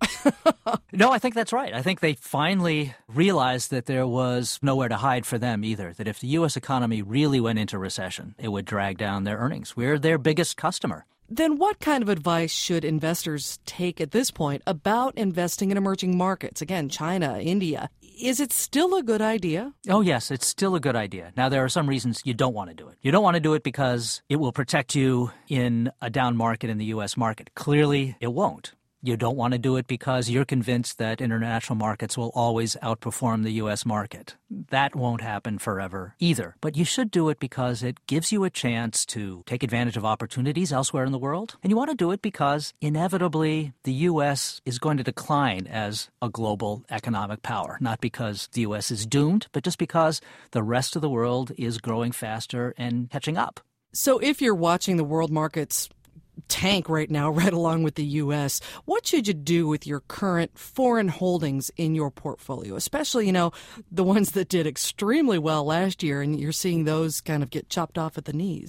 [SPEAKER 10] No, I think that's right. I think they finally realized that there was nowhere to hide for them either, that if the U S economy really went into recession, it would drag down their earnings. We're their biggest customer.
[SPEAKER 2] Then what kind of advice should investors take at this point about investing in emerging markets? Again, China, India. Is it still a good idea?
[SPEAKER 10] Oh, yes, it's still a good idea. Now, there are some reasons you don't want to do it. You don't want to do it because it will protect you in a down market in the U S market. Clearly, it won't. You don't want to do it because you're convinced that international markets will always outperform the U S market. That won't happen forever either. But you should do it because it gives you a chance to take advantage of opportunities elsewhere in the world. And you want to do it because inevitably the U S is going to decline as a global economic power. Not because the U S is doomed, but just because the rest of the world is growing faster and catching up.
[SPEAKER 2] So if you're watching the world markets tank right now, right along with the U S, what should you do with your current foreign holdings in your portfolio, especially, you know, the ones that did extremely well last year and you're seeing those kind of get chopped off at the knees?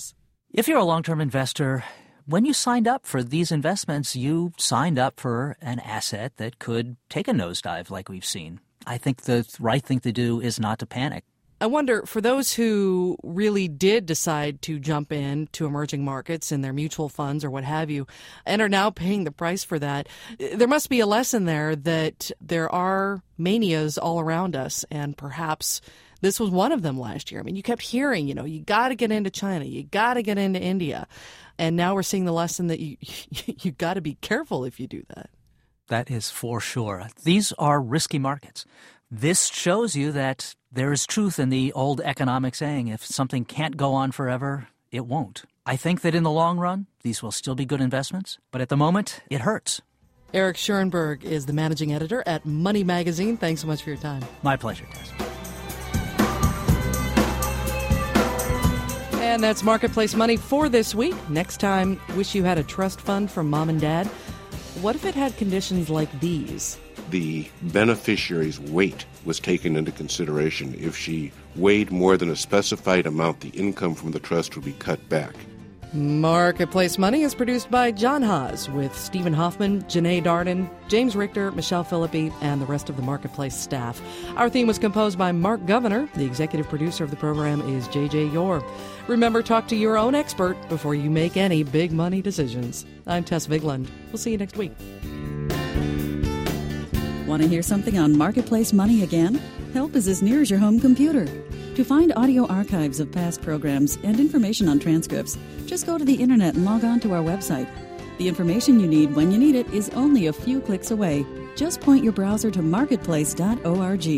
[SPEAKER 10] If you're a long-term investor, when you signed up for these investments, you signed up for an asset that could take a nosedive like we've seen. I think the right thing to do is not to panic.
[SPEAKER 2] I wonder, for those who really did decide to jump in to emerging markets in their mutual funds or what have you, and are now paying the price for that, there must be a lesson there that there are manias all around us, and perhaps this was one of them last year. I mean, you kept hearing, you know, you got to get into China, you got to get into India, and now we're seeing the lesson that you you got to be careful if you do that.
[SPEAKER 10] That is for sure. These are risky markets. This shows you that there is truth in the old economic saying, if something can't go on forever, it won't. I think that in the long run, these will still be good investments, but at the moment, it hurts.
[SPEAKER 2] Eric Schoenberg is the managing editor at Money Magazine. Thanks so much for your time.
[SPEAKER 10] My pleasure, Tess.
[SPEAKER 2] And that's Marketplace Money for this week. Next time, wish you had a trust fund from mom and dad. What if it had conditions like these?
[SPEAKER 11] The beneficiary's weight was taken into consideration. If she weighed more than a specified amount, the income from the trust would be cut back.
[SPEAKER 2] Marketplace Money is produced by John Haas with Stephen Hoffman, Janae Darden, James Richter, Michelle Philippi, and the rest of the Marketplace staff. Our theme was composed by Mark Governor. The executive producer of the program is J J Yore. Remember, talk to your own expert before you make any big money decisions. I'm Tess Vigland. We'll see you next week.
[SPEAKER 1] Want to hear something on Marketplace Money again? Help is as near as your home computer. To find audio archives of past programs and information on transcripts, just go to the internet and log on to our website. The information you need when you need it is only a few clicks away. Just point your browser to marketplace dot org.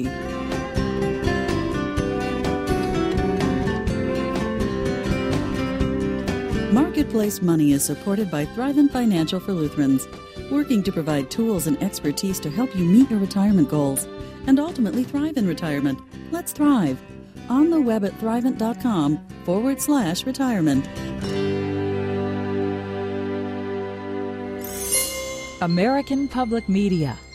[SPEAKER 1] Marketplace Money is supported by Thrivent Financial for Lutherans, working to provide tools and expertise to help you meet your retirement goals and ultimately thrive in retirement. Let's thrive. On the web at thrivent.com forward slash retirement.
[SPEAKER 12] American Public Media